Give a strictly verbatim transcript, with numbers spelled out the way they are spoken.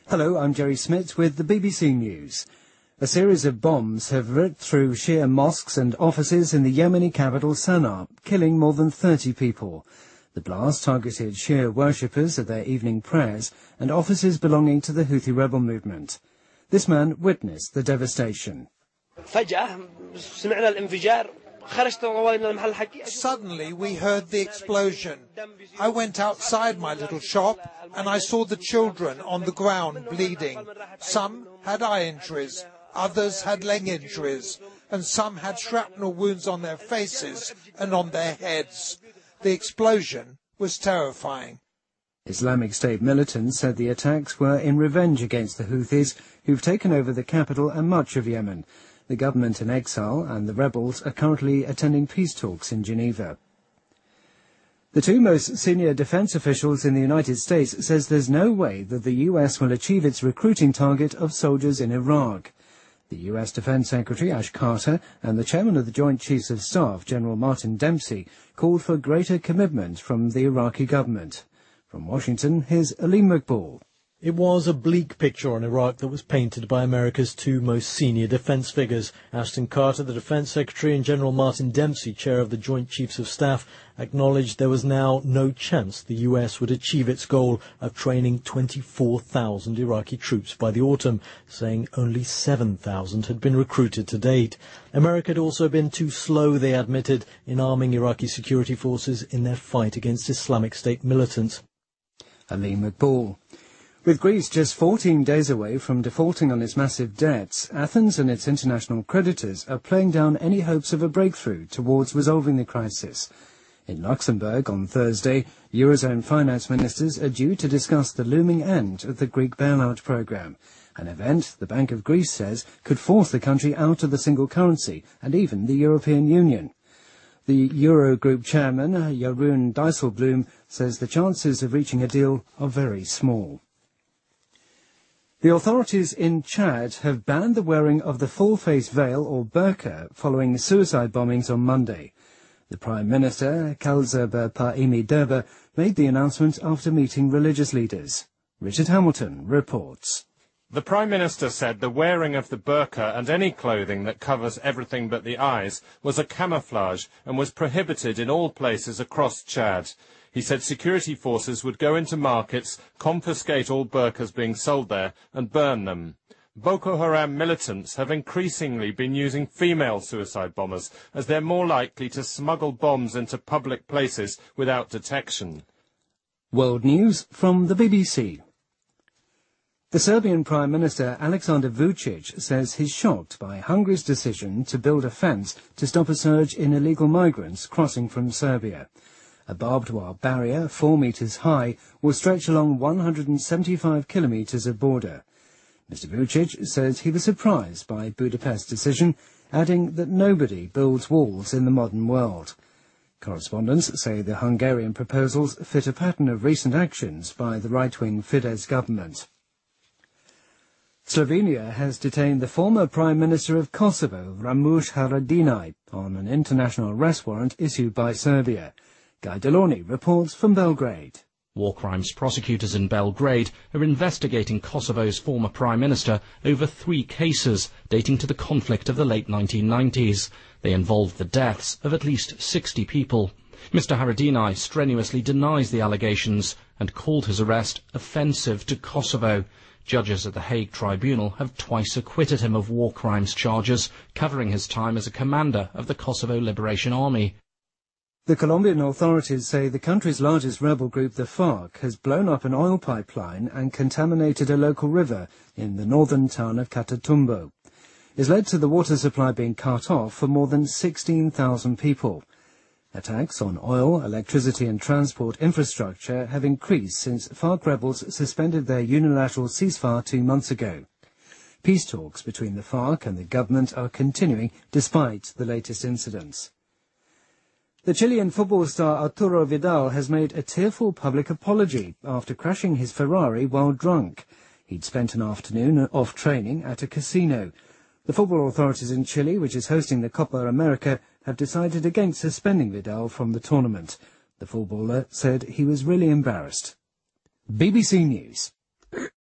Hello, I'm Jerry Smith with the B B C News. A series of bombs have ripped through Shia mosques and offices in the Yemeni capital Sana'a, killing more than thirty people. The blast targeted Shia worshippers at their evening prayers and offices belonging to the Houthi rebel movement. This man witnessed the devastation. Suddenly we heard the explosion. I went outside my little shop and I saw the children on the ground bleeding. Some had eye injuries, others had leg injuries, and some had shrapnel wounds on their faces and on their heads. The explosion was terrifying. Islamic State militants said the attacks were in revenge against the Houthis, who've taken over the capital and much of Yemen. The government in exile and the rebels are currently attending peace talks in Geneva. The two most senior defense officials in the United States says there's no way that the U S will achieve its recruiting target of soldiers in Iraq. The U S Defense Secretary Ash Carter and the chairman of the Joint Chiefs of Staff, General Martin Dempsey, called for greater commitment from the Iraqi government. From Washington, here's Aleem Maqbool. It was a bleak picture on Iraq that was painted by America's two most senior defense figures. Ashton Carter, the Defense Secretary, and General Martin Dempsey, chair of the Joint Chiefs of Staff, acknowledged there was now no chance the U S would achieve its goal of training twenty-four thousand Iraqi troops by the autumn, saying only seven thousand had been recruited to date. America had also been too slow, they admitted, in arming Iraqi security forces in their fight against Islamic State militants. Aleem Maqbool. With Greece just fourteen days away from defaulting on its massive debts, Athens and its international creditors are playing down any hopes of a breakthrough towards resolving the crisis. In Luxembourg on Thursday, Eurozone finance ministers are due to discuss the looming end of the Greek bailout programme, an event the Bank of Greece says could force the country out of the single currency and even the European Union. The Eurogroup chairman, Jeroen Dijsselbloem, says the chances of reaching a deal are very small. The authorities in Chad have banned the wearing of the full-face veil or burqa following suicide bombings on Monday. The Prime Minister, Kalzeb Pahimi Derba, made the announcement after meeting religious leaders. Richard Hamilton reports. The Prime Minister said the wearing of the burqa and any clothing that covers everything but the eyes was a camouflage and was prohibited in all places across Chad. He said security forces would go into markets, confiscate all burqas being sold there, and burn them. Boko Haram militants have increasingly been using female suicide bombers, as they're more likely to smuggle bombs into public places without detection. World News from the B B C. The Serbian Prime Minister Aleksandar Vučić says he's shocked by Hungary's decision to build a fence to stop a surge in illegal migrants crossing from Serbia. A barbed wire barrier, four metres high, will stretch along one hundred seventy-five kilometres of border. Mister Vučić says he was surprised by Budapest's decision, adding that nobody builds walls in the modern world. Correspondents say the Hungarian proposals fit a pattern of recent actions by the right-wing Fidesz government. Slovenia has detained the former Prime Minister of Kosovo, Ramush Haradinaj, on an international arrest warrant issued by Serbia. Guy Delorney reports from Belgrade. War crimes prosecutors in Belgrade are investigating Kosovo's former Prime Minister over three cases dating to the conflict of the late nineteen nineties. They involved the deaths of at least sixty people. Mister Haradinaj strenuously denies the allegations and called his arrest offensive to Kosovo. Judges at the Hague Tribunal have twice acquitted him of war crimes charges, covering his time as a commander of the Kosovo Liberation Army. The Colombian authorities say the country's largest rebel group, the FARC, has blown up an oil pipeline and contaminated a local river in the northern town of Catatumbo. It's led to the water supply being cut off for more than sixteen thousand people. Attacks on oil, electricity and transport infrastructure have increased since FARC rebels suspended their unilateral ceasefire two months ago. Peace talks between the FARC and the government are continuing despite the latest incidents. The Chilean football star Arturo Vidal has made a tearful public apology after crashing his Ferrari while drunk. He'd spent an afternoon off training at a casino. The football authorities in Chile, which is hosting the Copa America, have decided against suspending Vidal from the tournament. The footballer said he was really embarrassed. B B C News.